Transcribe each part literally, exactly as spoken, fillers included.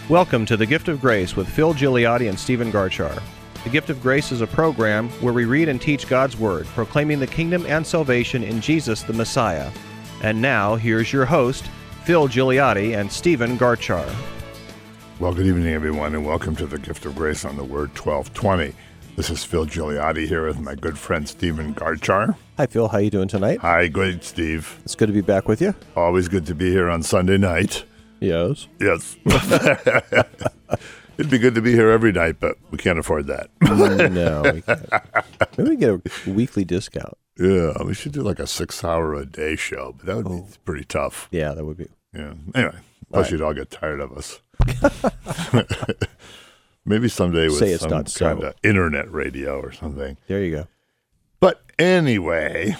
Welcome to The Gift of Grace with Phil Gigliotti and Stephen Garchar. The Gift of Grace is a program where we read and teach God's Word, proclaiming the kingdom and salvation in Jesus the Messiah. And now, here's your host, Phil Gigliotti and Stephen Garchar. Well, good evening, everyone, and welcome to The Gift of Grace on the Word twelve twenty. This is Phil Gigliotti here with my good friend Stephen Garchar. Hi, Phil. How you doing tonight? Hi, good, Steve. It's good to be back with you. Always good to be here on Sunday night. Yes. Yes. It'd be good to be here every night, but we can't afford that. No, we can't. Maybe we get a weekly discount. Yeah, we should do like a six-hour-a-day show, but that would Oh. be pretty tough. Yeah, that would be. Yeah. Anyway, plus Right. you'd all get tired of us. Maybe someday with Say it's some not so. kind of internet radio or something. There you go. But anyway,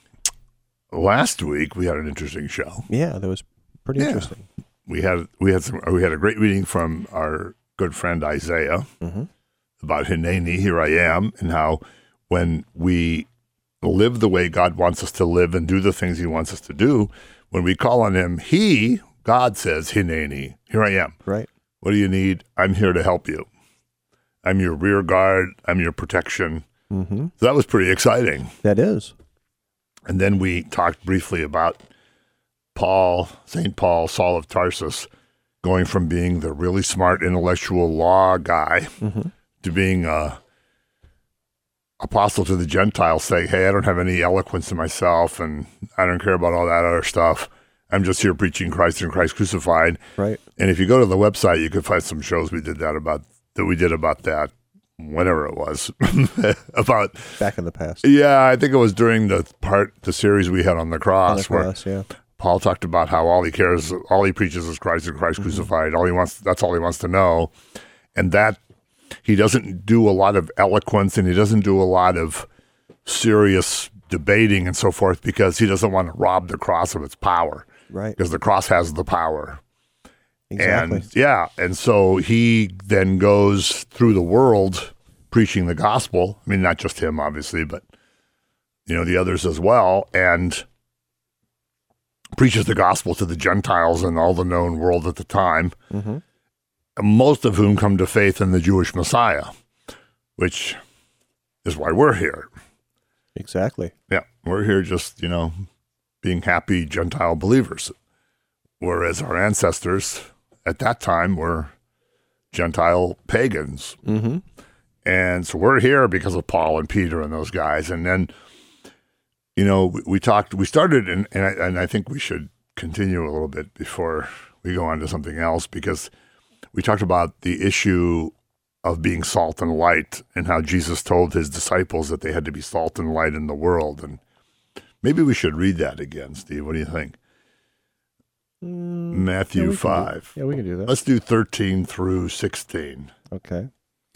last week we had an interesting show. Yeah, that was pretty Yeah. interesting. We had we had some we had a great reading from our good friend Isaiah Mhm. about Hineni, here I am, and how when we live the way God wants us to live and do the things he wants us to do, when we call on him, he, God says, Hineni, here I am. Right. What do you need? I'm here to help you. I'm your rear guard. I'm your protection. Mm-hmm. So that was pretty exciting. That is. And then we talked briefly about Paul, Saint Paul, Saul of Tarsus, going from being the really smart intellectual law guy Mm-hmm. to being a apostle to the Gentiles, saying, hey, I don't have any eloquence in myself, and I don't care about all that other stuff. I'm just here preaching Christ and Christ crucified. Right. And if you go to the website, you can find some shows we did that about that we did about that, whenever it was, about Back in the past. yeah, I think it was during the part the series we had on the cross, On the cross, where yeah. Paul talked about how all he cares, all he preaches is Christ and Christ Mm-hmm. crucified. All he wants, that's all he wants to know, and that he doesn't do a lot of eloquence and he doesn't do a lot of serious debating and so forth because he doesn't want to rob the cross of its power. Right. Because the cross has the power. Exactly. And yeah, and so he then goes through the world preaching the gospel. I mean, not just him, obviously, but you know the others as well, and preaches the gospel to the Gentiles and all the known world at the time. Mm-hmm. Most of whom come to faith in the Jewish Messiah, which is why we're here. Exactly. Yeah, we're here just you know being happy Gentile believers, whereas our ancestors at that time were Gentile pagans. Mm-hmm. And so we're here because of Paul and Peter and those guys. And then, you know, we, we talked, we started, and, and, I, and I think we should continue a little bit before we go on to something else, because we talked about the issue of being salt and light and how Jesus told his disciples that they had to be salt and light in the world. And maybe we should read that again, Steve. What do you think? Mm, Matthew yeah, we can five. do- yeah, we can do that. Let's do thirteen through sixteen. Okay.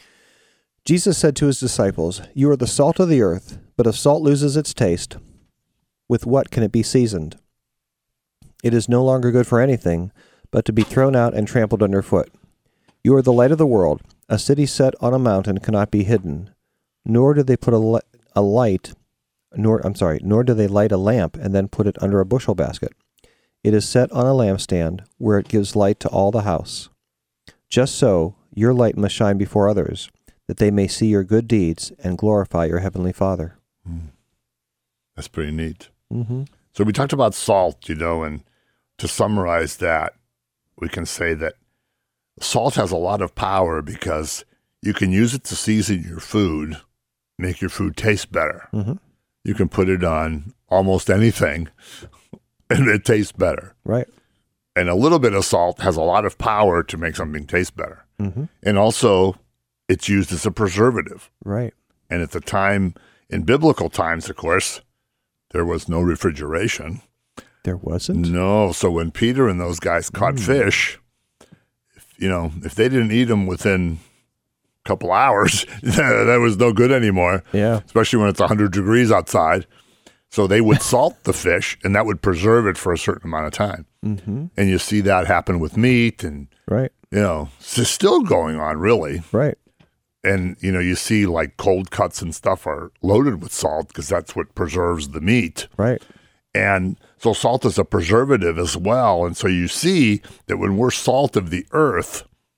Jesus said to his disciples, "You are the salt of the earth, but if salt loses its taste, with what can it be seasoned? It is no longer good for anything, but to be thrown out and trampled underfoot. You are the light of the world. A city set on a mountain cannot be hidden, nor do they put a, li- a light, nor I'm sorry, nor do they light a lamp and then put it under a bushel basket. It is set on a lampstand, where it gives light to all the house. Just so, your light must shine before others, that they may see your good deeds and glorify your heavenly Father." Mm. That's pretty neat. Mm-hmm. So we talked about salt, you know, and to summarize that, we can say that salt has a lot of power because you can use it to season your food, make your food taste better. Mm-hmm. You can put it on almost anything, and it tastes better. Right. And a little bit of salt has a lot of power to make something taste better. Mm-hmm. And also, it's used as a preservative. Right. And at the time, in biblical times, of course, there was no refrigeration. There wasn't? No. So when Peter and those guys caught Mm. fish, if, you know, if they didn't eat them within a couple hours, that was no good anymore, Yeah. especially when it's one hundred degrees outside. So they would salt the fish, and that would preserve it for a certain amount of time. Mm-hmm. And you see that happen with meat, and, Right. you know, it's still going on, really. Right. And, you know, you see like cold cuts and stuff are loaded with salt because that's what preserves the meat. Right. And so salt is a preservative as well. And so you see that when we're salt of the earth,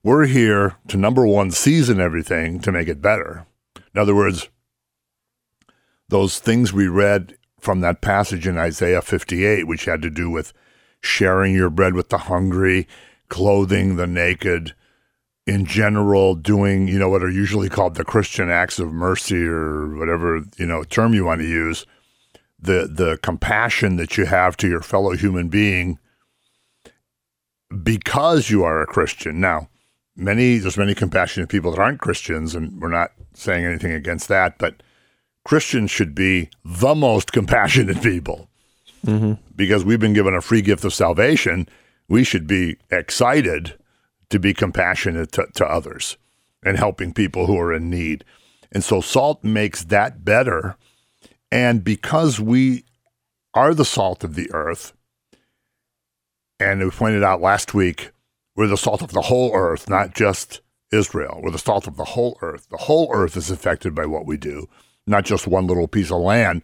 we're here to, number one, season everything to make it better. In other words, those things we read from that passage in Isaiah fifty-eight, which had to do with sharing your bread with the hungry, clothing the naked, in general, doing, you know, what are usually called the Christian acts of mercy or whatever, you know, term you want to use, the the compassion that you have to your fellow human being because you are a Christian. Now, many there's many compassionate people that aren't Christians, and we're not saying anything against that, but Christians should be the most compassionate people. Mm-hmm. Because we've been given a free gift of salvation. We should be excited to be compassionate to, to others and helping people who are in need. And so salt makes that better. And because we are the salt of the earth, and we pointed out last week, we're the salt of the whole earth, not just Israel. We're the salt of the whole earth. The whole earth is affected by what we do, not just one little piece of land.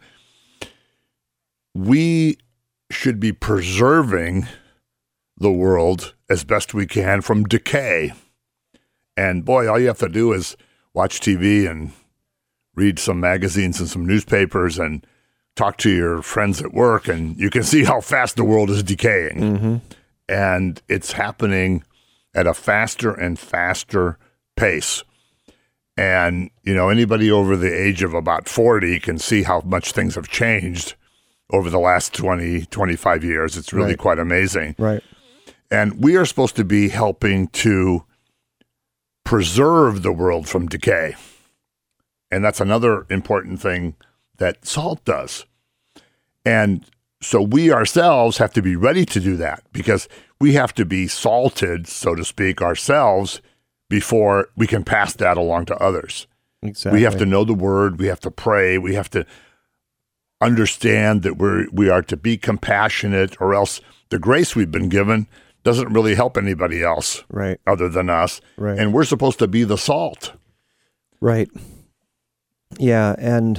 We should be preserving the world as best we can from decay. And boy, all you have to do is watch T V and read some magazines and some newspapers and talk to your friends at work, and you can see how fast the world is decaying. Mm-hmm. And it's happening at a faster and faster pace. And, you know, anybody over the age of about forty can see how much things have changed over the last twenty, twenty-five years. It's really right. quite amazing. Right. And we are supposed to be helping to preserve the world from decay. And that's another important thing that salt does. And so we ourselves have to be ready to do that, because we have to be salted, so to speak, ourselves before we can pass that along to others. Exactly. We have to know the word. We have to pray. We have to understand that we're, we are to be compassionate, or else the grace we've been given doesn't really help anybody else right. other than us. Right. And we're supposed to be the salt. Right. Yeah, and,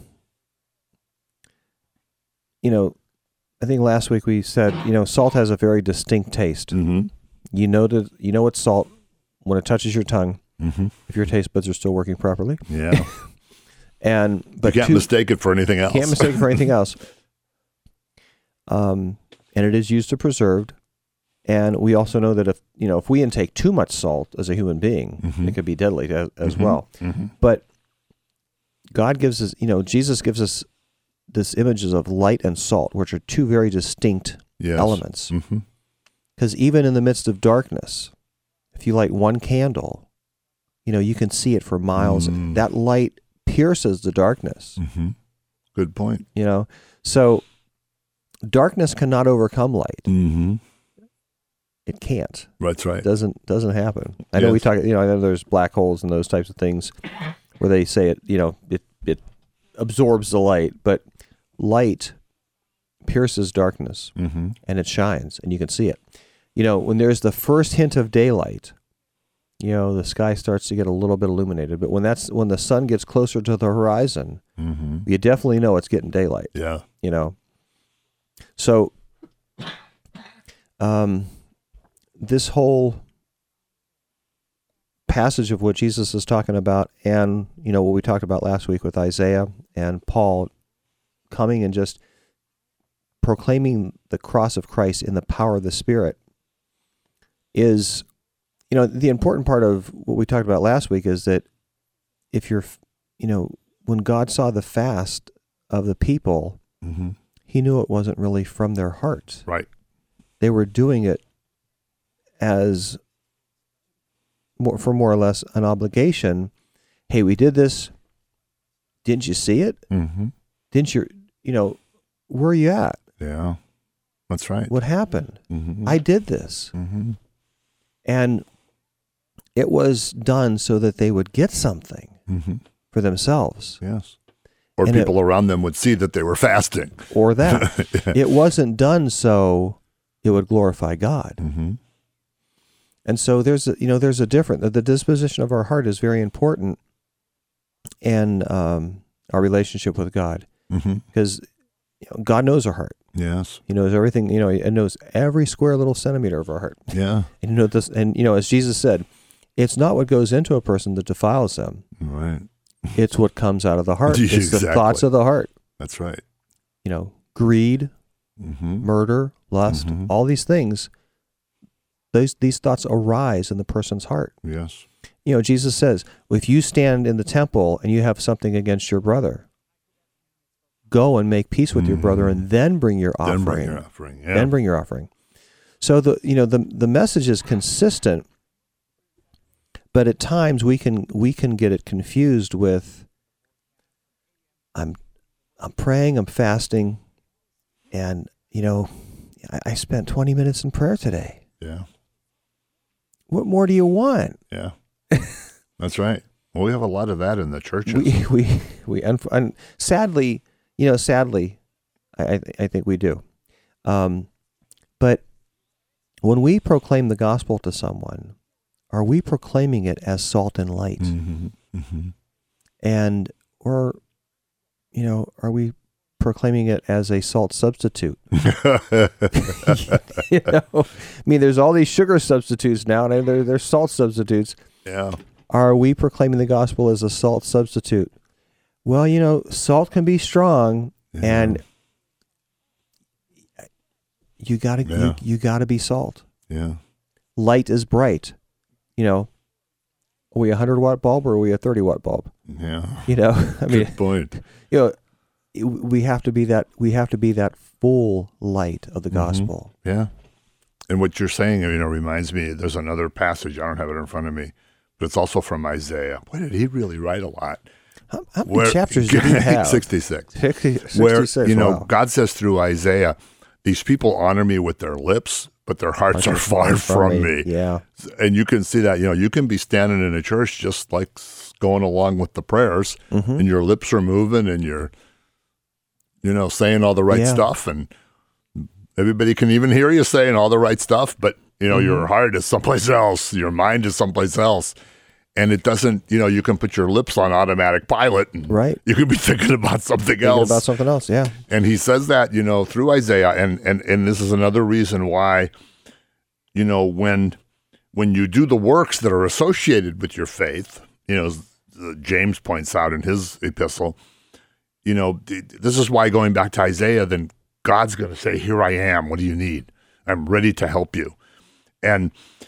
you know, I think last week we said, you know, salt has a very distinct taste. Mm-hmm. You know that you know it's salt when it touches your tongue, mm-hmm. if your taste buds are still working properly. Yeah. and but you can't two, mistake it for anything else. Can't mistake it for anything else. Um, and it is used to preserve. And we also know that if you know if we intake too much salt as a human being, mm-hmm. it could be deadly as, as mm-hmm. well. Mm-hmm. But God gives us, you know, Jesus gives us this images of light and salt, which are two very distinct yes. elements. Because mm-hmm. even in the midst of darkness, if you light one candle, you know, you can see it for miles. Mm. That light pierces the darkness. Mm-hmm. Good point. You know, so darkness cannot overcome light. Mm-hmm. It can't. That's right. It doesn't doesn't happen. I yes. know we talk. You know, I know there's black holes and those types of things where they say it. You know, it it absorbs the light, but light pierces darkness, mm-hmm. and it shines, and you can see it. You know, when there's the first hint of daylight, you know, the sky starts to get a little bit illuminated. But when that's when the sun gets closer to the horizon, mm-hmm. you definitely know it's getting daylight. Yeah. You know. So, um, this whole passage of what Jesus is talking about, and you know what we talked about last week with Isaiah and Paul coming and just proclaiming the cross of Christ in the power of the Spirit, is, you know, the important part of what we talked about last week is that if you're, you know, when God saw the fast of the people, mm-hmm. he knew it wasn't really from their heart. Right. They were doing it as more, for more or less an obligation. Hey, we did this. Didn't you see it? Mm-hmm. Didn't you, you know, where are you at? Yeah, that's right. What happened? Mm-hmm. I did this. Mm-hmm. And it was done so that they would get something mm-hmm. for themselves. Yes. Or and people it, around them would see that they were fasting. Or that. yeah. It wasn't done so it would glorify God. Mm-hmm. And so there's a, you know, there's a different, the disposition of our heart is very important in um, our relationship with God. Mm-hmm. Because you know, God knows our heart. Yes. He knows everything, you know, He knows every square little centimeter of our heart. Yeah. And you know this, and you know, as Jesus said, it's not what goes into a person that defiles them. Right. It's what comes out of the heart. It's Exactly. the thoughts of the heart. That's right. You know, greed, Mm-hmm. murder, lust, Mhm. all these things, those these thoughts arise in the person's heart. Yes. You know, Jesus says, if you stand in the temple and you have something against your brother, go and make peace with your brother and then bring your offering. Then bring your offering. Yeah. Then bring your offering. So the you know the the message is consistent, but at times we can we can get it confused with I'm I'm praying, I'm fasting, and you know I, I spent twenty minutes in prayer today. Yeah. What more do you want? Yeah. That's right. Well, we have a lot of that in the churches. We we we and, and sadly, you know, sadly, I I, I think we do. Um, but when we proclaim the gospel to someone, are we proclaiming it as salt and light? Mm-hmm. Mm-hmm. And or, you know, are we proclaiming it as a salt substitute? You know, I mean, there's all these sugar substitutes now, and they're they're salt substitutes. Yeah. Are we proclaiming the gospel as a salt substitute? Well, you know, salt can be strong, Yeah. and you gotta Yeah. you, you gotta be salt. Yeah. Light is bright. You know, are we a hundred watt bulb or are we a thirty watt bulb? Yeah. You know, I mean, Good point. you know, it- we have to be that we have to be that full light of the gospel. Yeah. And what you're saying, you know, reminds me, there's another passage, I don't have it in front of me, but it's also from Isaiah. Boy, did he really write a lot. How, how many chapters do you have? sixty-six. sixty, Where, sixty-six, you know, wow. God says through Isaiah, these people honor me with their lips, but their hearts are far from me. Yeah. And you can see that, you know, you can be standing in a church just like going along with the prayers, Mm-hmm. and your lips are moving and you're, you know, saying all the right Yeah. stuff, and everybody can even hear you saying all the right stuff, but, you know, Mm-hmm. your heart is someplace else, your mind is someplace else. And it doesn't, you know, you can put your lips on automatic pilot, and Right. you could be thinking about something Thinking else. about something else. Yeah. And he says that, you know, through Isaiah, and and and this is another reason why, you know, when when you do the works that are associated with your faith, you know, as James points out in his epistle, you know, this is why, going back to Isaiah, then God's going to say, "Here I am. What do you need? I'm ready to help you." And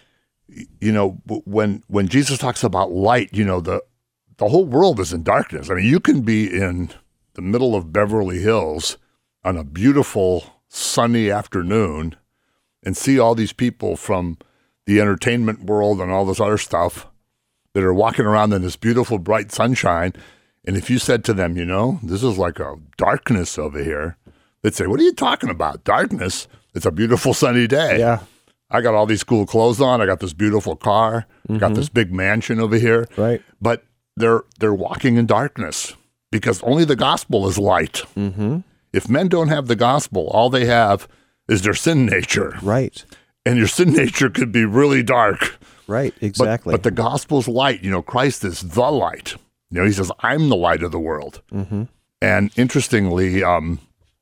you know, when when Jesus talks about light, you know, the the whole world is in darkness. I mean, you can be in the middle of Beverly Hills on a beautiful sunny afternoon and see all these people from the entertainment world and all this other stuff that are walking around in this beautiful bright sunshine. And if you said to them, you know, this is like a darkness over here, they'd say, "What are you talking about? Darkness? It's a beautiful sunny day. Yeah. I got all these cool clothes on. I got this beautiful car. Mm-hmm. Got this big mansion over here." Right. But they're they're walking in darkness because only the gospel is light. Mm-hmm. If men don't have the gospel, all they have is their sin nature. Right. And your sin nature could be really dark. Right. But, Exactly. but the gospel's light. You know, Christ is the light. You know, he says, "I'm the light of the world." mm-hmm. And interestingly, um,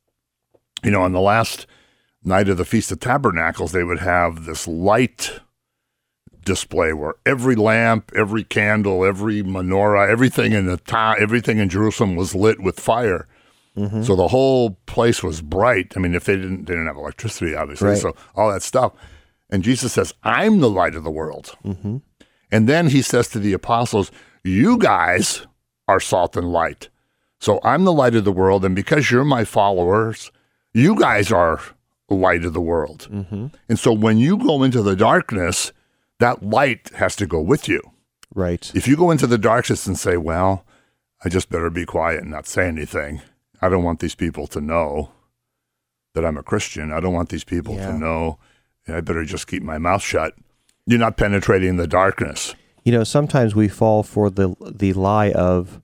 you know, on the last night of the Feast of Tabernacles, they would have this light display where every lamp, every candle, every menorah, everything in the town, everything in Jerusalem was lit with fire. Mm-hmm. So the whole place was bright. I mean, if they didn't, they didn't have electricity, obviously. Right. So all that stuff. And Jesus says, "I'm the light of the world." Mm-hmm. And then he says to the apostles, "You guys are salt and light. So I'm the light of the world. And because you're my followers, you guys are the light of the world." Mm-hmm. And so when you go into the darkness, that light has to go with you. Right. If you go into the darkness and say, "Well, I just better be quiet and not say anything. I don't want these people to know that I'm a Christian. I don't want these people Yeah. to know. I better just keep my mouth shut." You're not penetrating the darkness. You know, sometimes we fall for the the lie of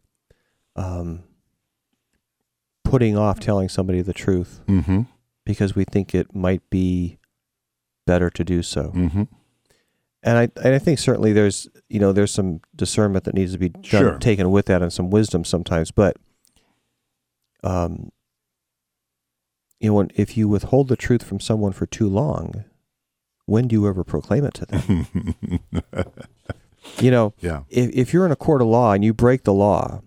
um, putting off telling somebody the truth Mm-hmm. because we think it might be better to do so. Mm-hmm. And I and I think certainly there's you know there's some discernment that needs to be done, Sure. taken with that, and some wisdom sometimes. But um, you know, when, if you withhold the truth from someone for too long, when do you ever proclaim it to them? You know, Yeah. if, if you're in a court of law and you break the law,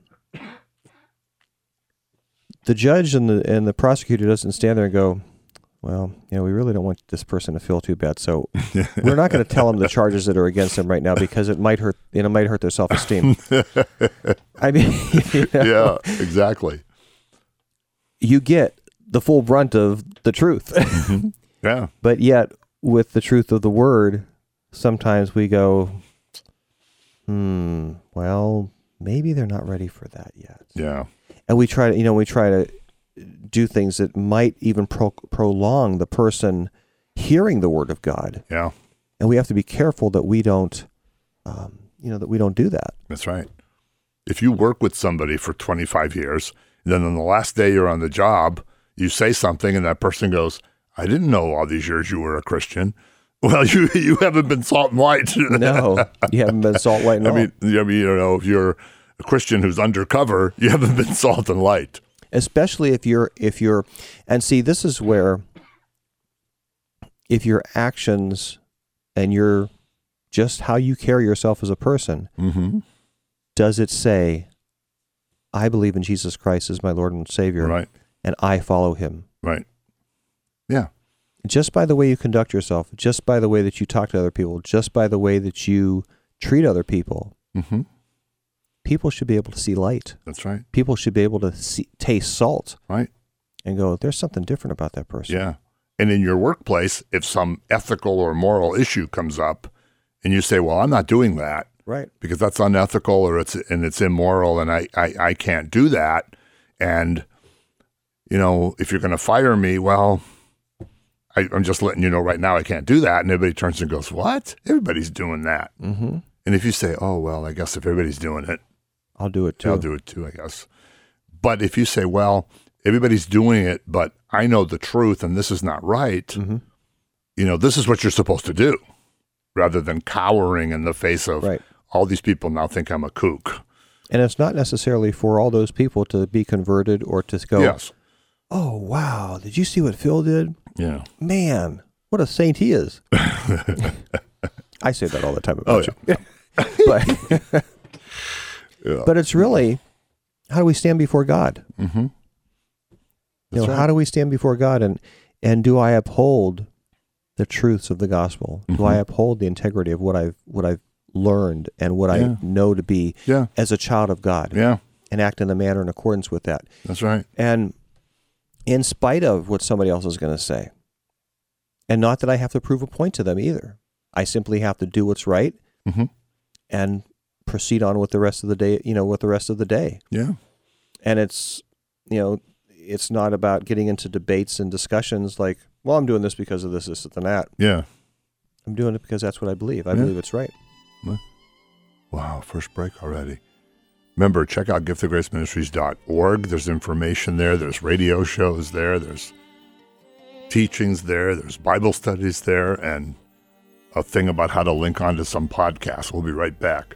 the judge and the and the prosecutor doesn't stand there and go, well, you know, we really don't want this person to feel too bad, so we're not going to tell them the charges that are against them right now because it might hurt, you know, might hurt their self-esteem. I mean, you know, yeah, exactly. You get the full brunt of the truth. Mm-hmm. Yeah. But yet, with the truth of the word, sometimes we go, hmm, well, maybe they're not ready for that yet. Yeah. And we try to, you know, we try to do things that might even pro- prolong the person hearing the word of God. Yeah. And we have to be careful that we don't, um, you know, that we don't do that. That's right. If you work with somebody for twenty-five years, and then on the last day you're on the job, you say something and that person goes, I didn't know all these years you were a Christian. Well, you you haven't been salt and light. No, you haven't been salt, light, and I all. mean, I mean, you know, if you're a Christian who's undercover, you haven't been salt and light. Especially if you're, if you're, and see, this is where, if your actions and your, just how you carry yourself as a person, Mm-hmm. does it say, I believe in Jesus Christ as my Lord and Savior, Right. and I follow him? Right. Yeah. Just by the way you conduct yourself, just by the way that you talk to other people, just by the way that you treat other people, Mm-hmm. people should be able to see light. That's right. People should be able to see, taste salt, Right. and go, there's something different about that person. Yeah. And in your workplace, if some ethical or moral issue comes up and you say, well, I'm not doing that Right. because that's unethical or it's and it's immoral and I, I, I can't do that. And, you know, if you're going to fire me, well, I, I'm just letting you know right now I can't do that. And everybody turns and goes, what? Everybody's doing that. Mm-hmm. And if you say, oh, well, I guess if everybody's doing it, I'll do it too. I'll do it too, I guess. But if you say, well, everybody's doing it, but I know the truth and this is not right, Mm-hmm. you know, this is what you're supposed to do, rather than cowering in the face of Right. all these people now think I'm a kook. And it's not necessarily for all those people to be converted or to go, Yes. oh, wow, did you see what Phil did? Yeah. Man, what a saint he is. I say that all the time about Oh, you. but, Yeah. but it's really, how do we stand before God? Mm-hmm. You That's know, right. how do we stand before God, and and do I uphold the truths of the gospel? Do Mhm. I uphold the integrity of what I've what I've learned and what Yeah. I know to be Yeah. as a child of God, Yeah. and act in a manner in accordance with that? That's right. And in spite of what somebody else is going to say, and not that I have to prove a point to them either, I simply have to do what's right Mm-hmm. and proceed on with the rest of the day. You know, with the rest of the day. Yeah. And it's, you know, it's not about getting into debates and discussions like, well, I'm doing this because of this, this, and that. Yeah. I'm doing it because that's what I believe. I Yeah. believe it's right. Wow. First break already. Remember, check out gift of grace ministries dot org. There's information there. There's radio shows there. There's teachings there. There's Bible studies there. And a thing about how to link onto some podcasts. We'll be right back.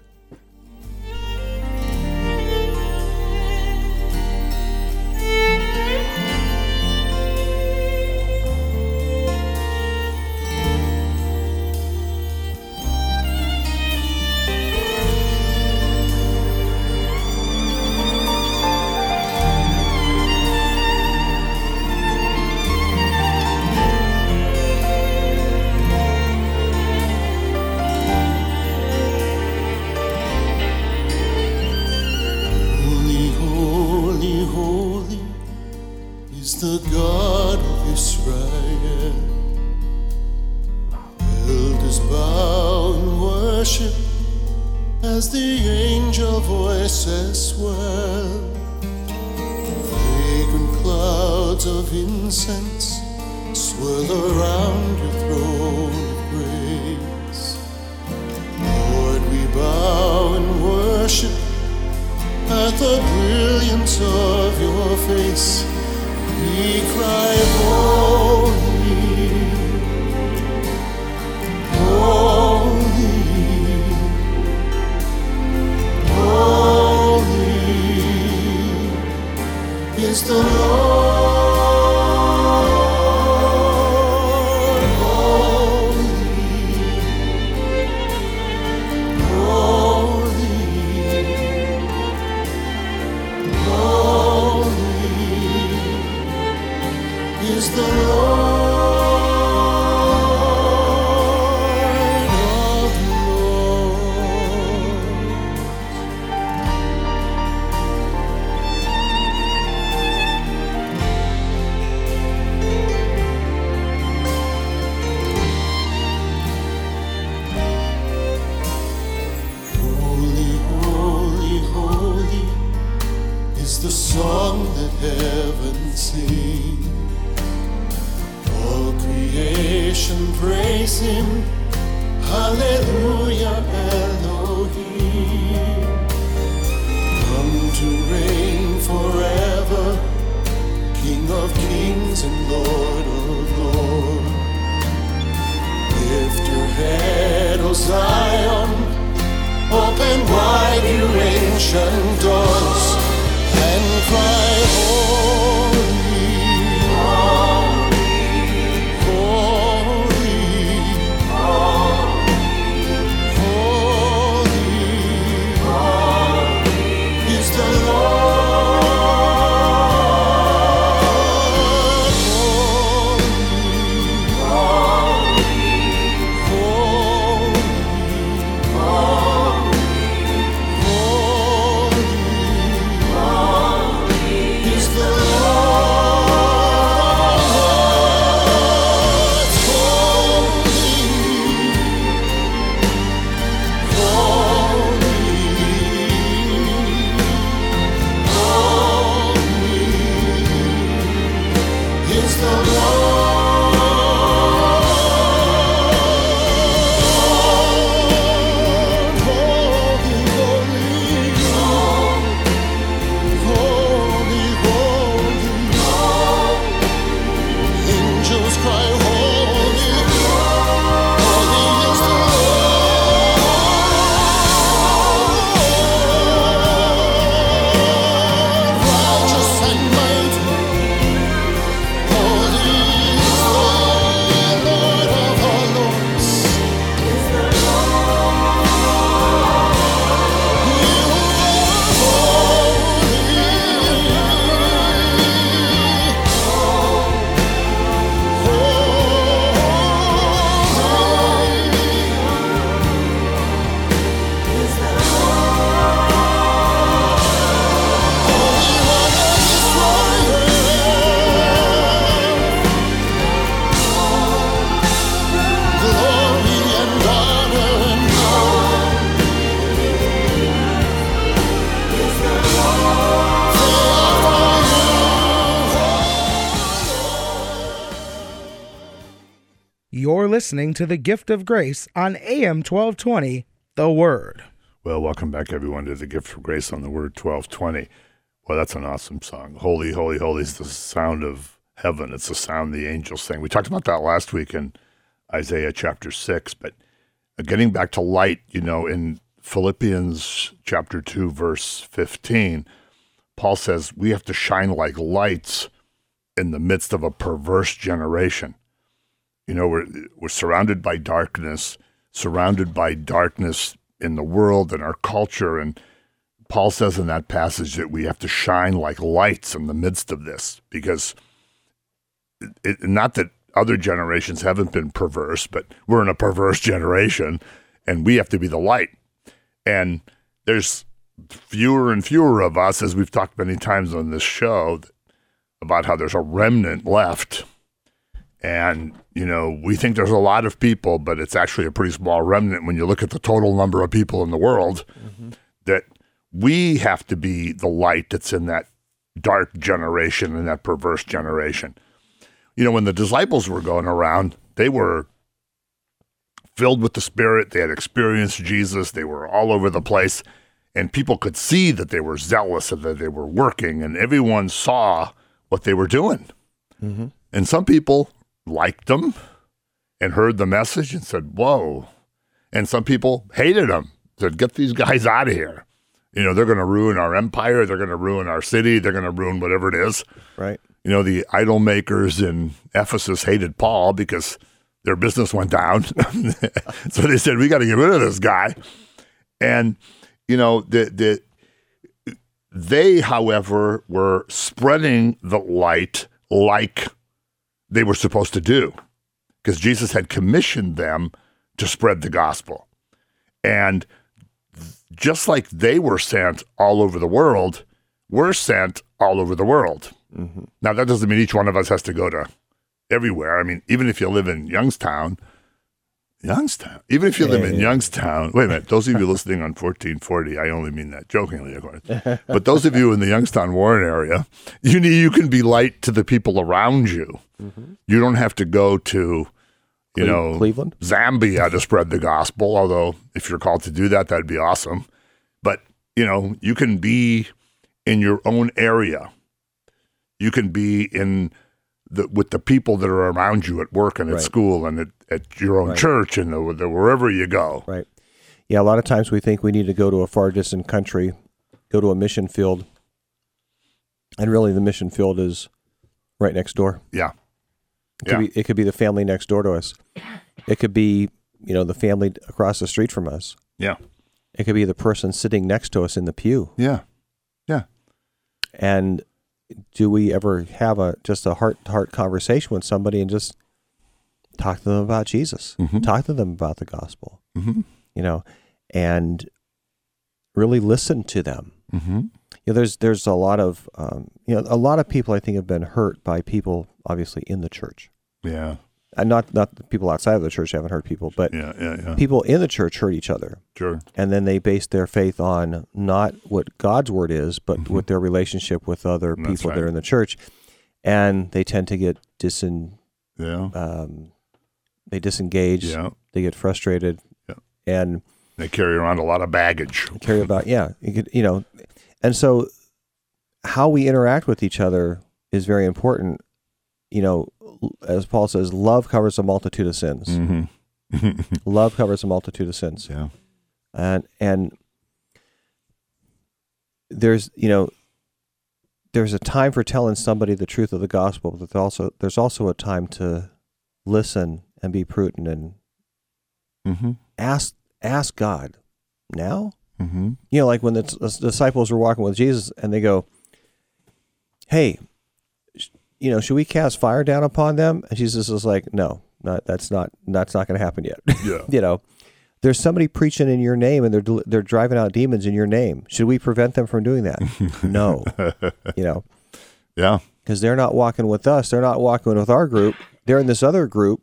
Holy, holy, holy is the God of Israel. Elders bow in worship as the angel voices swell. Fragrant clouds of incense swirl around your throne of grace. Lord, we bow in worship at the brilliance of your face. We cry, holy, holy, holy is the Lord. Holy, holy. Holy, holy, holy is the song that heaven sings. All creation praise Him. Hallelujah, Elohim. Come to reign forever, King of kings and Lord of lords. Lift your head, O Zion, open wide your ancient doors, and cry, holy, holy, holy, holy is the Lord. You're listening to The Gift of Grace on A M twelve twenty, The Word. Well, welcome back, everyone, to The Gift of Grace on the Word twelve twenty. Well, that's an awesome song. Holy, holy, holy is the sound of heaven. It's the sound the angels sing. We talked about that last week in Isaiah chapter six, but getting back to light, you know, in Philippians chapter two, verse fifteen, Paul says we have to shine like lights in the midst of a perverse generation. You know, we're we're surrounded by darkness, surrounded by darkness in the world and our culture. And Paul says in that passage that we have to shine like lights in the midst of this, because it, it, not that other generations haven't been perverse, but we're in a perverse generation, and we have to be the light. And there's fewer and fewer of us, as we've talked many times on this show, about how there's a remnant left. And, you know, we think there's a lot of people, but it's actually a pretty small remnant when you look at the total number of people in the world, mm-hmm. that we have to be the light that's in that dark generation and that perverse generation. You know, when the disciples were going around, they were filled with the Spirit. They had experienced Jesus. They were all over the place. And people could see that they were zealous and that they were working. And everyone saw what they were doing. Mm-hmm. And some people liked them and heard the message and said, whoa. And some people hated them, said, get these guys out of here. You know, they're going to ruin our empire. They're going to ruin our city. They're going to ruin whatever it is. Right. You know, the idol makers in Ephesus hated Paul because their business went down. So they said, we got to get rid of this guy. And, you know, the, the, they, however, were spreading the light like they were supposed to do, because Jesus had commissioned them to spread the gospel. And just like they were sent all over the world, we're sent all over the world. Mm-hmm. Now, that doesn't mean each one of us has to go to everywhere. I mean, even if you live in Youngstown, Youngstown, even if you live in Youngstown, wait a minute, those of you listening on fourteen forty, I only mean that jokingly, of course. But those of you in the Youngstown, Warren area, you need, you can be light to the people around you. Mm-hmm. You don't have to go to, you Cle- know, Cleveland, Zambia to spread the gospel, although if you're called to do that, that'd be awesome. But, you know, you can be in your own area. You can be in the, with the people that are around you at work and at right. school and at, at your own right. church and the, the, wherever you go. Right. Yeah, a lot of times we think we need to go to a far distant country, go to a mission field, and really the mission field is right next door. Yeah. It could, yeah. be, it could be the family next door to us. It could be, you know, the family across the street from us. Yeah. It could be the person sitting next to us in the pew. Yeah. Yeah. And do we ever have a just a heart-to-heart conversation with somebody and just talk to them about Jesus, mm-hmm. talk to them about the gospel, mm-hmm. you know, and really listen to them. Mm-hmm. You know, there's there's a lot of um, you know a lot of people I think have been hurt by people obviously in the church. Yeah, and not not the people outside of the church haven't hurt people, but yeah, yeah, yeah. people in the church hurt each other. Sure. And then they base their faith on not what God's word is, but mm-hmm. with their relationship with other That's people right. that are in the church, and they tend to get disin. Yeah. Um, they disengage. Yeah. They get frustrated. Yeah. And they carry around a lot of baggage. Carry about yeah. You could, you know, and so how we interact with each other is very important. You know, as Paul says, love covers a multitude of sins. Mm-hmm. Love covers a multitude of sins. Yeah. And and there's, you know, there's a time for telling somebody the truth of the gospel, but there's also there's also a time to listen and be prudent and mm-hmm. ask ask God now. Mm-hmm. You know, like when the, the disciples were walking with Jesus and they go, "Hey, you know, should we cast fire down upon them?" And Jesus is like, "No, not that's not that's not going to happen yet." Yeah. You know, there's somebody preaching in your name and they're they're driving out demons in your name. Should we prevent them from doing that? No. You know. Yeah. Because they're not walking with us. They're not walking with our group. They're in this other group.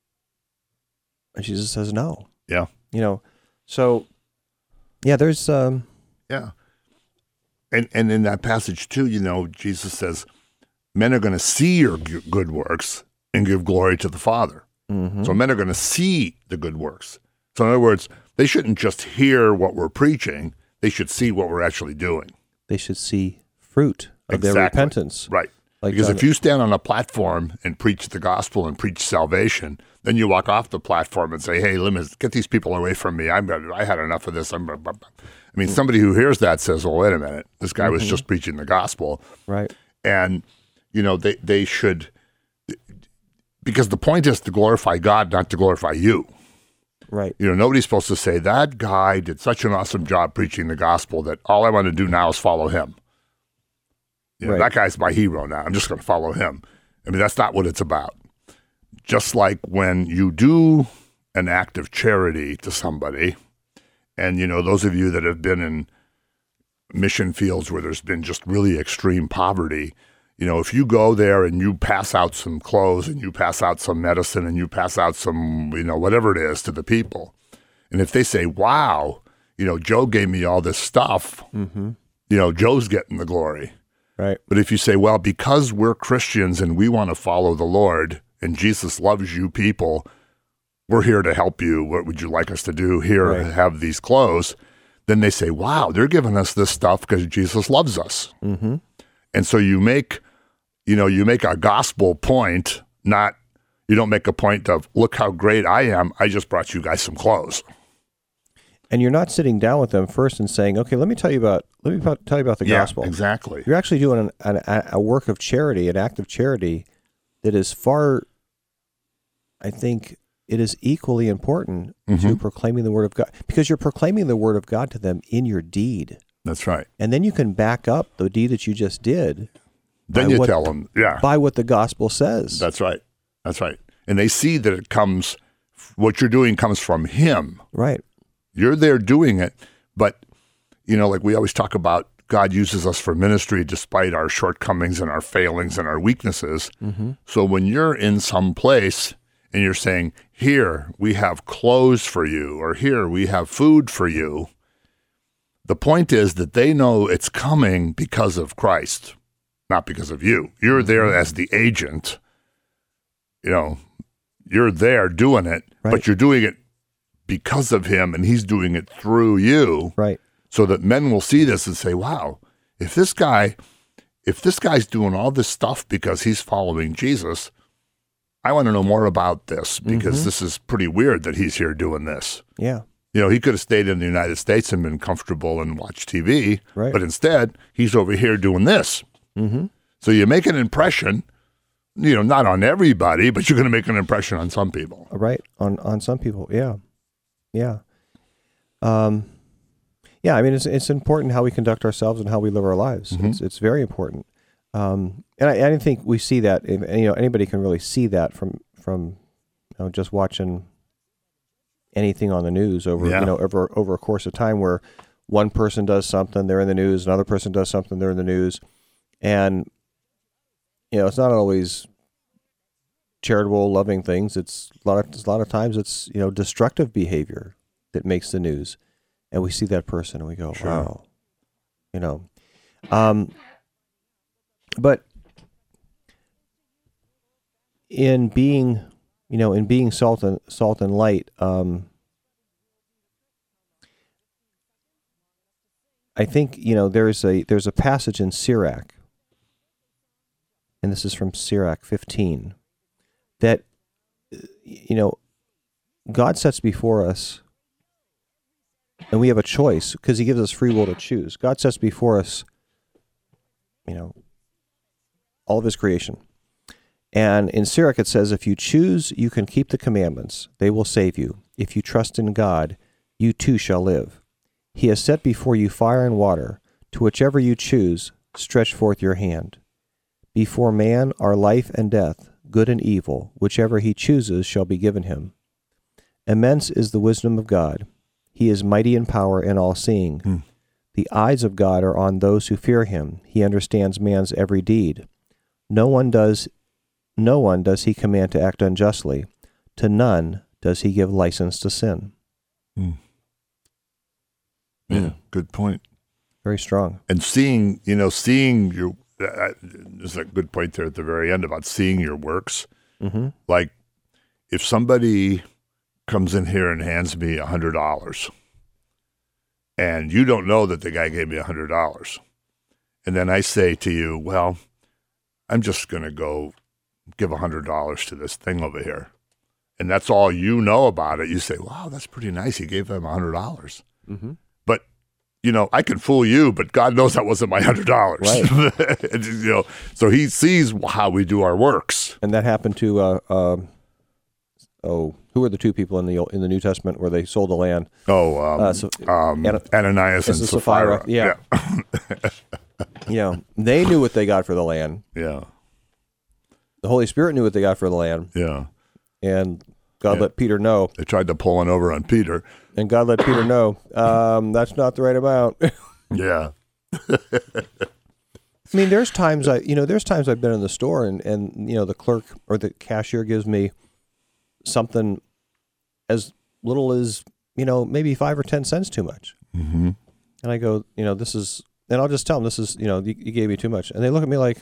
And Jesus says no. Yeah. You know. So, yeah, there's um. Yeah. And and in that passage too, you know, Jesus says, men are going to see your g- good works and give glory to the Father. Mm-hmm. So men are going to see the good works. So in other words, they shouldn't just hear what we're preaching. They should see what we're actually doing. They should see fruit of exactly. their repentance. Right. Like because John, if you stand on a platform and preach the gospel and preach salvation, then you walk off the platform and say, "Hey, let me get these people away from me. I'm I had enough of this." I'm, I mean, somebody who hears that says, "Well, wait a minute. This guy mm-hmm. was just preaching the gospel." Right. And you know, they they should, because the point is to glorify God, not to glorify you. Right. You know, nobody's supposed to say, "That guy did such an awesome job preaching the gospel that all I want to do now is follow him." You know, right. That guy's my hero now. I'm just going to follow him. I mean, that's not what it's about. Just like when you do an act of charity to somebody, and, you know, those of you that have been in mission fields where there's been just really extreme poverty, you know, if you go there and you pass out some clothes and you pass out some medicine and you pass out some, you know, whatever it is to the people, and if they say, "Wow, you know, Joe gave me all this stuff," mm-hmm. you know, Joe's getting the glory. Right. But if you say, "Well, because we're Christians and we want to follow the Lord and Jesus loves you people, we're here to help you. What would you like us to do? Here, right. have these clothes." Then they say, "Wow, they're giving us this stuff because Jesus loves us." Mm-hmm. And so you make, you know, you make a gospel point, not, you don't make a point of, "Look how great I am. I just brought you guys some clothes." And you're not sitting down with them first and saying, "Okay, let me tell you about let me tell you about the yeah, gospel." Exactly. You're actually doing an, an, a work of charity, an act of charity that is far, I think, it is equally important mm-hmm. to proclaiming the word of God, because you're proclaiming the word of God to them in your deed. That's right. And then you can back up the deed that you just did. Then you what, tell them, yeah, by what the gospel says. That's right. That's right. And they see that it comes, what you're doing comes from him. Right. You're there doing it, but, you know, like we always talk about, God uses us for ministry despite our shortcomings and our failings and our weaknesses. Mm-hmm. So when you're in some place and you're saying, here, we have clothes for you, or here, we have food for you, the point is that they know it's coming because of Christ, not because of you. You're there as the agent. You know, you're there doing it, Right. but you're doing it because of him, and he's doing it through you. Right. So that men will see this and say, wow, if this guy, if this guy's doing all this stuff because he's following Jesus, I want to know more about this because Mm-hmm. this is pretty weird that he's here doing this. Yeah. You know, he could have stayed in the United States and been comfortable and watched T V, Right. but instead he's over here doing this. Mm-hmm. So you make an impression, you know, not on everybody, but you're going to make an impression on some people. Right. On on some people. Yeah. Yeah. Um, yeah. I mean, it's it's important how we conduct ourselves and how we live our lives. Mhm. It's it's very important. Um, and I, I don't think we see that. If, you know, anybody can really see that from from you know, just watching anything on the news over Yeah. you know over over a course of time where one person does something, they're in the news. Another person does something, they're in the news, and you know, it's not always charitable, loving things. It's a lot of a lot of times it's you know destructive behavior that makes the news, and we see that person and we go, Sure. wow, you know. Um, but in being, you know, in being salt and salt and light, um, I think you know there's a there's a passage in Sirach, and this is from Sirach fifteen, that you know God sets before us, and we have a choice because He gives us free will to choose. God sets before us, you know, all of His creation. And in Sirach it says, if you choose, you can keep the commandments. They will save you. If you trust in God, you too shall live. He has set before you fire and water. To whichever you choose, stretch forth your hand. Before man are life and death, good and evil. Whichever he chooses shall be given him. Immense is the wisdom of God. He is mighty in power and all-seeing. Hmm. The eyes of God are on those who fear him. He understands man's every deed. No one does no one does he command to act unjustly. To none does he give license to sin. Hmm. Yeah, Mm. good point. Very strong. And seeing, you know, seeing your, uh, there's a good point there at the very end about seeing your works. Mm-hmm. Like, if somebody comes in here and hands me a hundred dollars, and you don't know that the guy gave me a hundred dollars, and then I say to you, "Well, I'm just going to go give a hundred dollars to this thing over here," and that's all you know about it. You say, "Wow, that's pretty nice. He gave them a hundred dollars." Mm-hmm. But you know, I can fool you, but God knows that wasn't my hundred dollars. Right. You know, so He sees how we do our works. And that happened to uh, uh, oh, who were the two people in the in the New Testament where they sold the land? Oh, um, Uh, so- um, Ana- Ananias and This is Sapphira. Sapphira, yeah. You know, they knew what they got for the land. yeah, The Holy Spirit knew what they got for the land, yeah. and God Yeah. let Peter know. They tried to pull one over on Peter. And God let Peter know, um, that's not the right amount. Yeah, I mean, there's times I, you know, there's times I've been in the store and, and, you know, the clerk or the cashier gives me something as little as, you know, maybe five or ten cents too much. mm-hmm. And I go, you know, this is, and I'll just tell them this is, you know, you, you gave me too much. And they look at me like,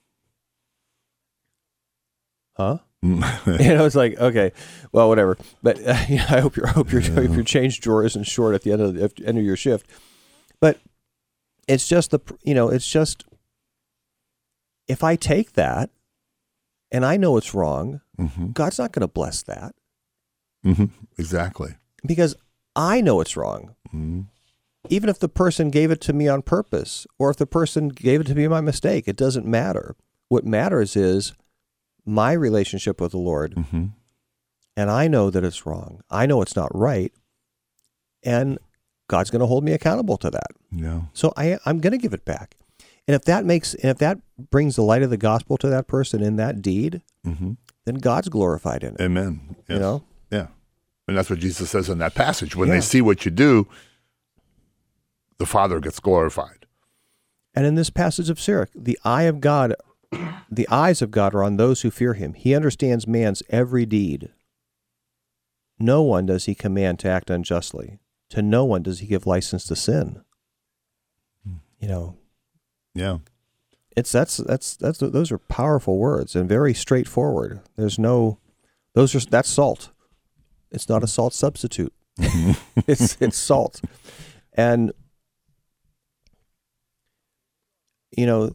huh? you know, it's like, okay, well, whatever. But uh, you know, I hope your, I hope your, I hope your change drawer isn't short at the end of the at the end of your shift. But it's just the, you know, it's just, if I take that and I know it's wrong, Mm-hmm. God's not going to bless that Mm-hmm. Exactly. because I know it's wrong. Mm-hmm. Even if the person gave it to me on purpose or if the person gave it to me by mistake, it doesn't matter. What matters is my relationship with the Lord. Mm-hmm. And I know that it's wrong. I know it's not right. And God's going to hold me accountable to that. Yeah. So I, I'm going to give it back. And if that makes, and if that brings the light of the gospel to that person in that deed, Mm-hmm. then God's glorified in it. Amen. Yes. You know? Yeah. And that's what Jesus says in that passage. When Yeah. they see what you do, the Father gets glorified. And in this passage of Sirach, the eye of God, the eyes of God are on those who fear him. He understands man's every deed. No one does he command to act unjustly. To no one does he give license to sin. You know, Yeah. it's that's that's that's those are powerful words and very straightforward. There's no those are that's salt. It's not a salt substitute. it's it's salt. And you know,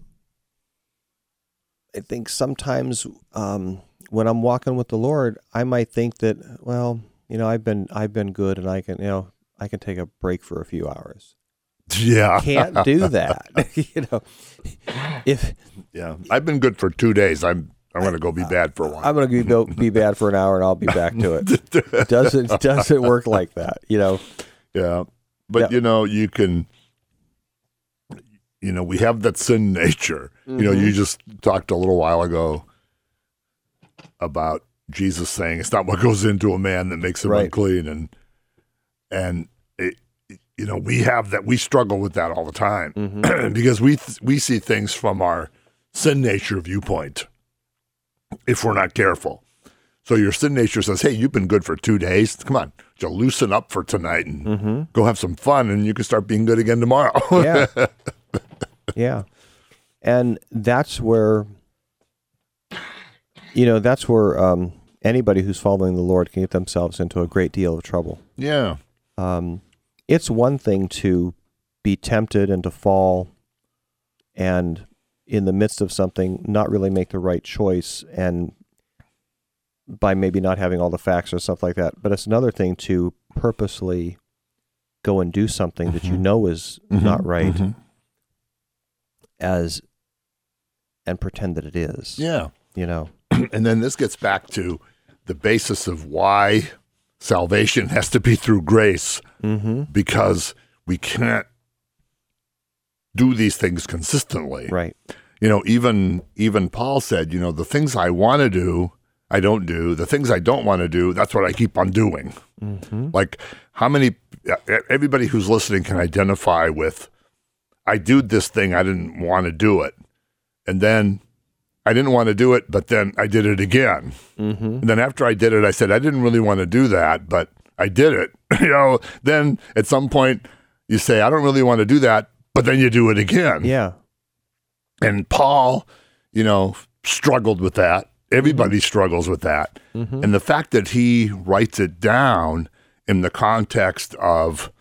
I think sometimes um, when I'm walking with the Lord, I might think that, well, you know, I've been I've been good, and I can, you know, I can take a break for a few hours. Yeah. Can't do that. You know, if Yeah. I've been good for two days. I'm I'm going to go be bad for a while. I'm going to go be bad for an hour, and I'll be back to it. doesn't doesn't work like that. You know. Yeah. But, Yeah. you know, you can, you know, we have that sin nature. Mm-hmm. You know, you just talked a little while ago about Jesus saying it's not what goes into a man that makes him Right. unclean. And, and it, you know, we have that, we struggle with that all the time Mm-hmm. because we, th- we see things from our sin nature viewpoint if we're not careful. So your sin nature says, hey, you've been good for two days. Come on, just loosen up for tonight and Mm-hmm. go have some fun, and you can start being good again tomorrow. Yeah. Yeah. And that's where, you know, that's where um, anybody who's following the Lord can get themselves into a great deal of trouble. Yeah. Um, it's one thing to be tempted and to fall and in the midst of something not really make the right choice, and by maybe not having all the facts or stuff like that. But it's another thing to purposely go and do something that you know is not right Mhm. as and pretend that it is. Yeah. You know. And then this gets back to the basis of why salvation has to be through grace, Mm-hmm. because we can't do these things consistently. Right. You know, even even Paul said, you know, the things I want to do, I don't do. The things I don't want to do, that's what I keep on doing. Mm-hmm. Like, how many, everybody who's listening can identify with, I did this thing, I didn't want to do it. And then I didn't want to do it, but then I did it again. Mm-hmm. And then after I did it, I said, I didn't really want to do that, but I did it. You know, then at some point you say, I don't really want to do that, but then you do it again. Yeah. And Paul, you know, struggled with that. Everybody struggles with that. Mm-hmm. And the fact that he writes it down in the context of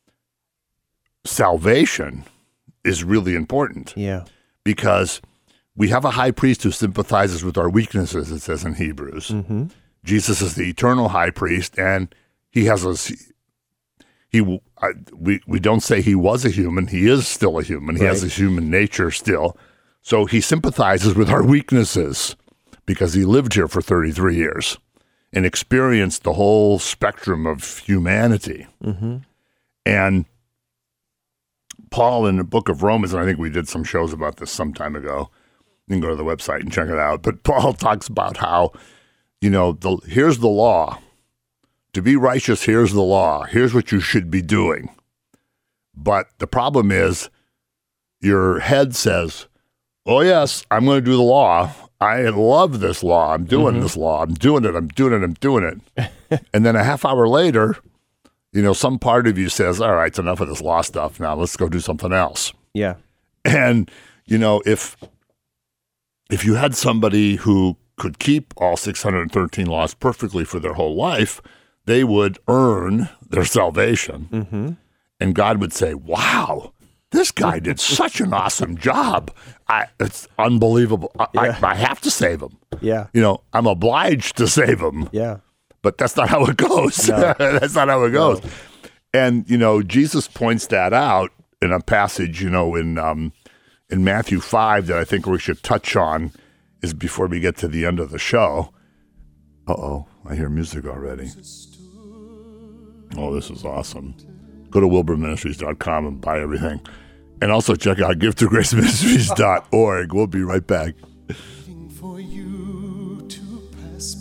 salvation is really important, Yeah. because we have a high priest who sympathizes with our weaknesses, it says in Hebrews. Mm-hmm. Jesus is the eternal high priest, and he has a, he, I, we, we don't say he was a human. He is still a human. He has a Right. human nature still. So he sympathizes with our weaknesses because he lived here for thirty-three years and experienced the whole spectrum of humanity. Mm-hmm. And Paul in the book of Romans, and I think we did some shows about this some time ago. You can go to the website and check it out. But Paul talks about how, you know, the, here's the law. To be righteous, here's the law. Here's what you should be doing. But the problem is your head says, oh, yes, I'm going to do the law. I love this law. I'm doing Mm-hmm. this law. I'm doing it. I'm doing it. I'm doing it. And then a half hour later, you know, some part of you says, all right, it's enough of this law stuff. Now let's go do something else. Yeah. And, you know, if if you had somebody who could keep all six hundred thirteen laws perfectly for their whole life, they would earn their salvation. Mm-hmm. And God would say, wow, this guy did such an awesome job. I, it's unbelievable. I, Yeah. I, I have to save him. Yeah. You know, I'm obliged to save him. Yeah. But that's not how it goes. No. That's not how it goes. No. And, you know, Jesus points that out in a passage, you know, in um, in Matthew five that I think we should touch on is before we get to the end of the show. Uh-oh, I hear music already. Oh, this is awesome. Go to wilbur ministries dot com and buy everything. And also check out give to grace ministries dot org. We'll be right back. For you to pass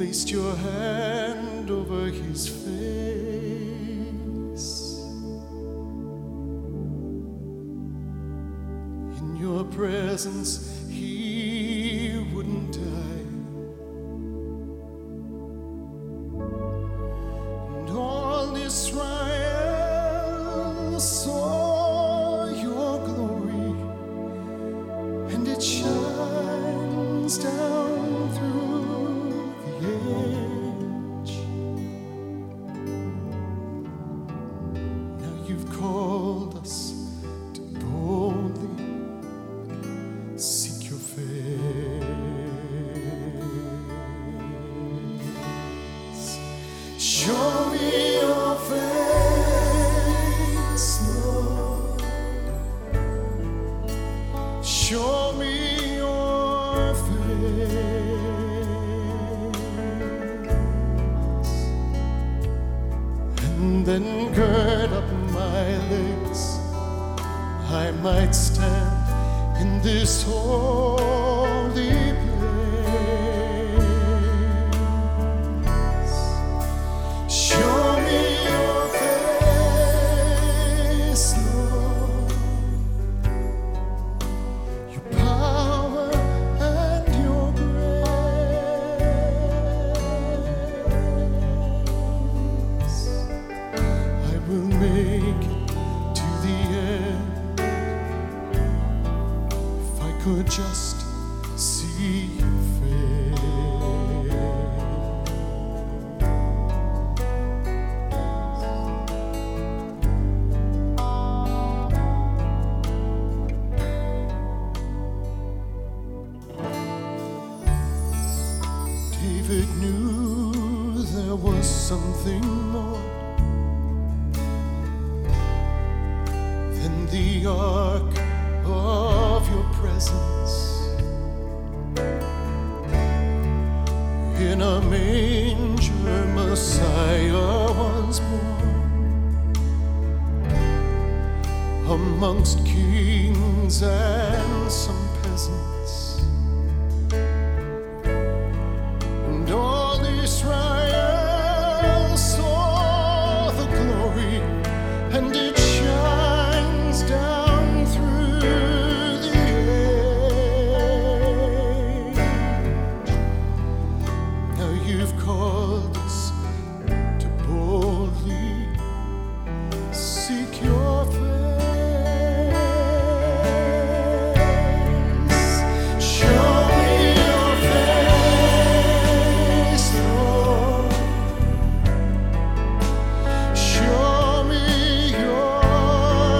placed your hand over his face. In your presence, he wouldn't die. And all Israel saw your glory, and it shines down through the age. Now you've called us to boldly seek your face. Show me your face, Lord. Show me your face, and then gird up my legs. I might stand in this holy place. Show me your face, Lord. Your power and your grace. I will make it to the end if I could just see your face. David knew there was something more than the ark of your presence. In a manger, Messiah was born amongst kings and some peasants. And all Israel saw the glory, and it shines down through the age. Now you've called us to boldly seek your face. Show me your face, Lord. Show me your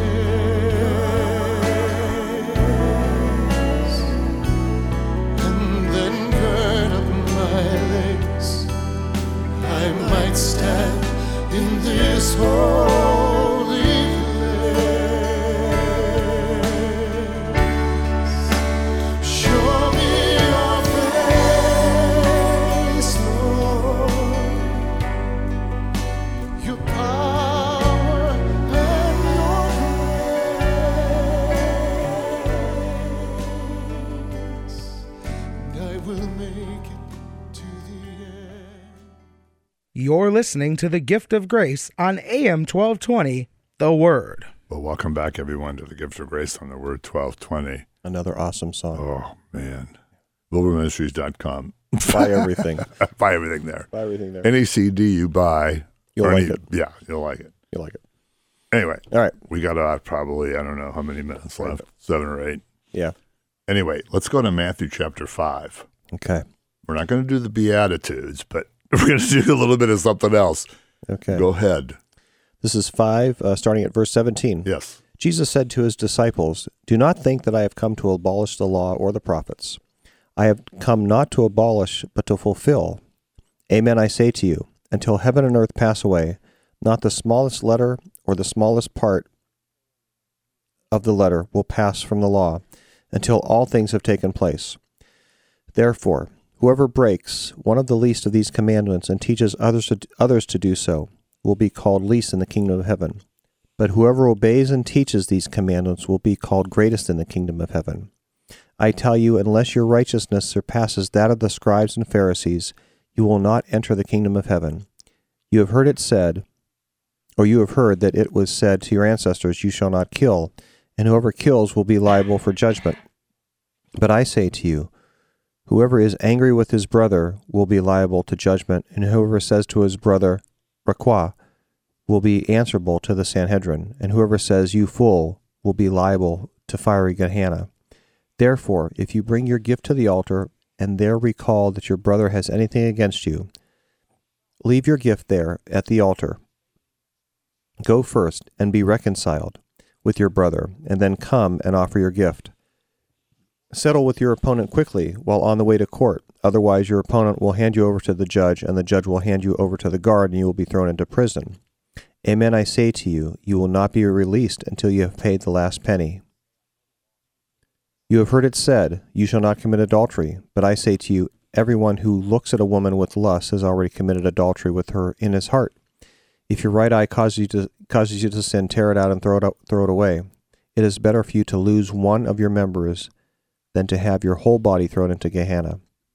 face, and then gird up my legs. I might stand in this holy place. Show me your face, Lord. Your power and your grace, and I will make it to the end. You're listening to The Gift of Grace on A M twelve twenty, The Word. Well, welcome back, everyone, to the Gift of Grace on the Word twelve twenty. Another awesome song. Oh, man. wilbur ministries dot com. Buy everything. Buy everything there. Buy everything there. Any C D you buy. You'll or like any- it. Yeah, you'll like it. You like it. Anyway, All right. we got uh, probably, I don't know how many minutes left, seven or eight. Yeah. Anyway, let's go to Matthew chapter five. Okay. We're not going to do the Beatitudes, but we're going to do a little bit of something else. Okay. Go ahead. This is five, uh, starting at verse seventeen. Yes. Jesus said to his disciples, "Do not think that I have come to abolish the law or the prophets. I have come not to abolish, but to fulfill. Amen, I say to you, until heaven and earth pass away, not the smallest letter or the smallest part of the letter will pass from the law, until all things have taken place. Therefore, whoever breaks one of the least of these commandments and teaches others to, others to do so will be called least in the kingdom of heaven. But whoever obeys and teaches these commandments will be called greatest in the kingdom of heaven. I tell you, unless your righteousness surpasses that of the scribes and Pharisees, you will not enter the kingdom of heaven. You have heard it said, or you have heard that it was said to your ancestors, you shall not kill, and whoever kills will be liable for judgment. But I say to you, whoever is angry with his brother will be liable to judgment, and whoever says to his brother, Raquah, will be answerable to the Sanhedrin, and whoever says, you fool, will be liable to fiery Gehenna. Therefore, if you bring your gift to the altar, and there recall that your brother has anything against you, leave your gift there at the altar. Go first and be reconciled with your brother, and then come and offer your gift. Settle with your opponent quickly while on the way to court. Otherwise, your opponent will hand you over to the judge, and the judge will hand you over to the guard, and you will be thrown into prison. Amen, I say to you, you will not be released until you have paid the last penny. You have heard it said, you shall not commit adultery. But I say to you, everyone who looks at a woman with lust has already committed adultery with her in his heart. If your right eye causes you to, causes you to sin, tear it out and throw it, out, throw it away. It is better for you to lose one of your members than to have your whole body thrown into Gehenna.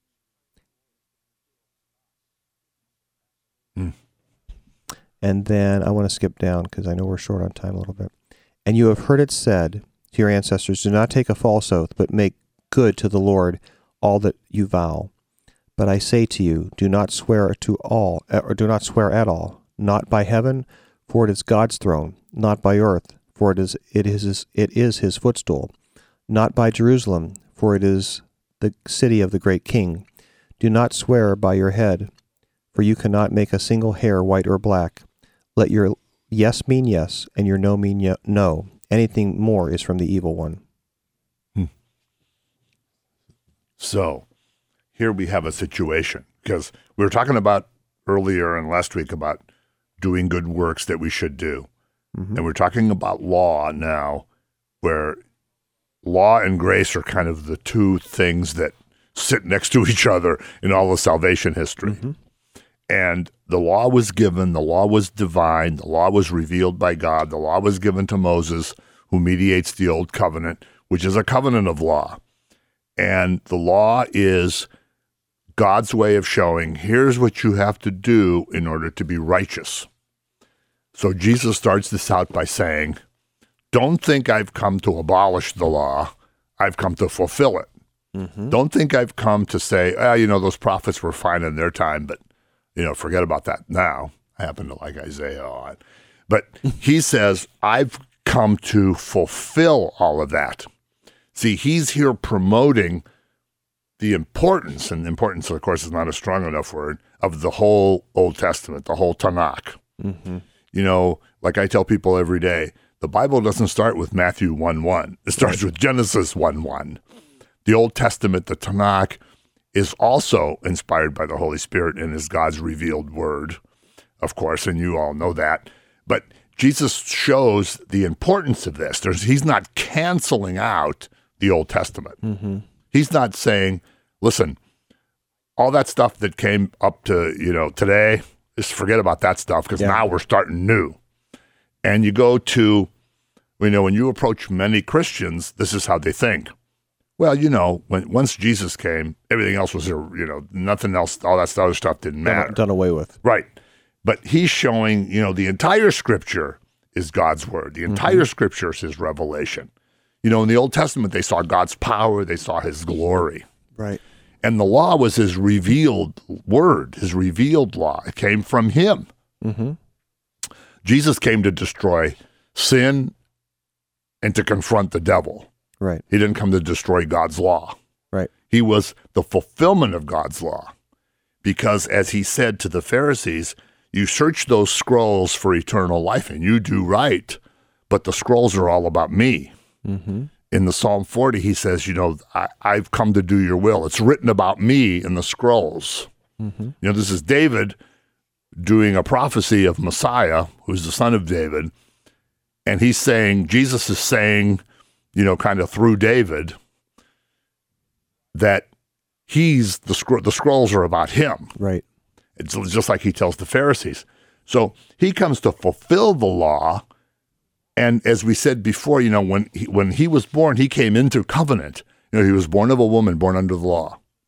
Hmm. And then I want to skip down because I know we're short on time a little bit. And you have heard it said to your ancestors, do not take a false oath, but make good to the Lord all that you vow. But I say to you, do not swear to all, or do not swear at all, not by heaven, for it is God's throne, not by earth, for it is it is his, it is his footstool, not by Jerusalem, for it is the city of the great King. Do not swear by your head, for you cannot make a single hair white or black. Let your yes mean yes, and your no mean no. Anything more is from the evil one. Hmm. So, here we have a situation, because we were talking about earlier and last week about doing good works that we should do. Mm-hmm. And we're talking about law now, where law and grace are kind of the two things that sit next to each other in all of salvation history. Mm-hmm. And the law was given, the law was divine, the law was revealed by God, the law was given to Moses, who mediates the old covenant, which is a covenant of law. And the law is God's way of showing, here's what you have to do in order to be righteous. So Jesus starts this out by saying, don't think I've come to abolish the law, I've come to fulfill it. Mm-hmm. Don't think I've come to say, ah, you know, those prophets were fine in their time, but you know, forget about that now. I happen to like Isaiah a lot. But he says, I've come to fulfill all of that. See, he's here promoting the importance, and importance, of course, is not a strong enough word, of the whole Old Testament, the whole Tanakh. Mm-hmm. You know, like I tell people every day, the Bible doesn't start with Matthew one one. It starts with Genesis one one. The Old Testament, the Tanakh, is also inspired by the Holy Spirit and is God's revealed word, of course, and you all know that. But Jesus shows the importance of this. There's, he's not canceling out the Old Testament. Mm-hmm. He's not saying, listen, all that stuff that came up to, you know, today, just forget about that stuff because yeah. now we're starting new. And you go to, you know, when you approach many Christians, this is how they think. Well, you know, when once Jesus came, everything else was, you know, nothing else, all that other stuff didn't matter. Done, done away with. Right. But he's showing, you know, the entire Scripture is God's word. The entire mm-hmm. Scripture is his revelation. You know, in the Old Testament, they saw God's power. They saw his glory. Right. And the law was his revealed word, his revealed law. It came from him. Mm-hmm. Jesus came to destroy sin and to confront the devil. Right. He didn't come to destroy God's law. Right. He was the fulfillment of God's law. Because as he said to the Pharisees, you search those scrolls for eternal life and you do right, but the scrolls are all about me. Mm-hmm. In the Psalm forty, he says, you know, I, I've come to do your will. It's written about me in the scrolls. Mm-hmm. You know, this is David doing a prophecy of Messiah, who's the son of David. And he's saying, Jesus is saying, you know, kind of through David, that he's, the, scro- the scrolls are about him. Right. It's just like he tells the Pharisees. So he comes to fulfill the law. And as we said before, you know, when he, when he was born, he came into covenant. You know, he was born of a woman, born under the law.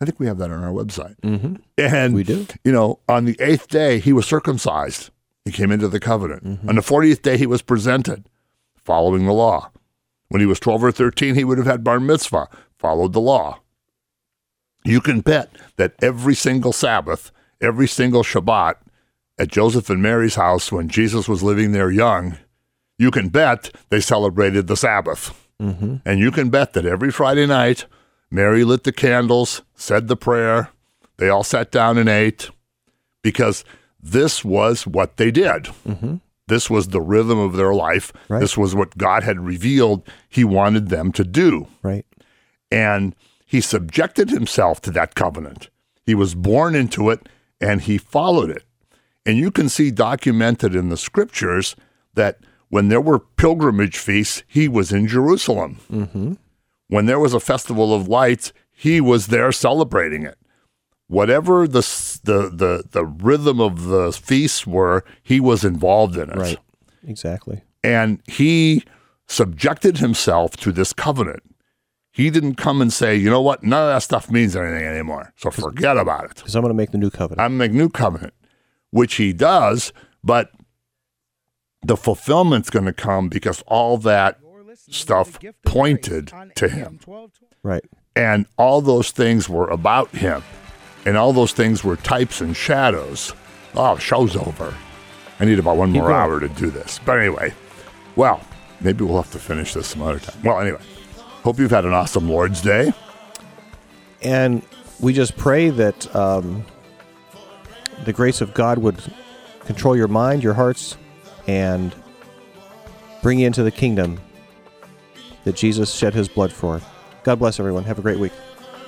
I think we have that on our website. Mm-hmm. And, We do. you know, on the eighth day, he was circumcised. He came into the covenant. Mm-hmm. On the fortieth day, he was presented, following the law. When he was twelve or thirteen, he would have had bar mitzvah, followed the law. You can bet that every single Sabbath, every single Shabbat at Joseph and Mary's house when Jesus was living there young, you can bet they celebrated the Sabbath. Mm-hmm. And you can bet that every Friday night, Mary lit the candles, said the prayer, they all sat down and ate, because this was what they did. Mm-hmm. This was the rhythm of their life. Right. This was what God had revealed he wanted them to do. Right. And he subjected himself to that covenant. He was born into it, and he followed it. And you can see documented in the scriptures that when there were pilgrimage feasts, he was in Jerusalem. Mm-hmm. When there was a festival of lights, he was there celebrating it. Whatever the the the, the rhythm of the feasts were, he was involved in it. Right. Exactly. And he subjected himself to this covenant. He didn't come and say, you know what, none of that stuff means anything anymore, so forget about it. Because I'm going to make the new covenant. I'm going to make new covenant, which he does, but the fulfillment's going to come because all that stuff pointed to him. Right. And all those things were about him. And all those things were types and shadows. Oh, show's over. I need about one Keep more going. hour to do this. But anyway, well, maybe we'll have to finish this some other time. Well, anyway, hope you've had an awesome Lord's Day. And we just pray that um, the grace of God would control your mind, your hearts, and bring you into the kingdom that Jesus shed his blood for. God bless everyone. Have a great week.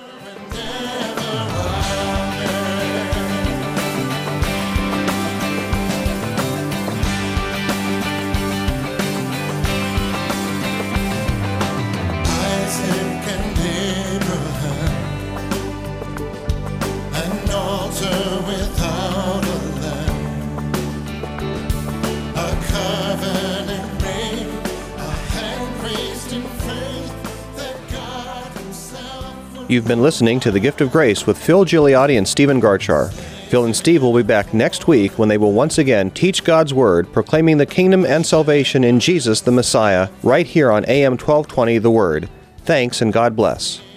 Isaac and Abraham, an altar without a lamb, a covenant ring, a hand raised in faith that God himself would. You've been listening to The Gift of Grace with Phil Gigliotti and Stephen Garchar. Phil and Steve will be back next week when they will once again teach God's Word, proclaiming the kingdom and salvation in Jesus the Messiah, right here on A M twelve twenty The Word. Thanks and God bless.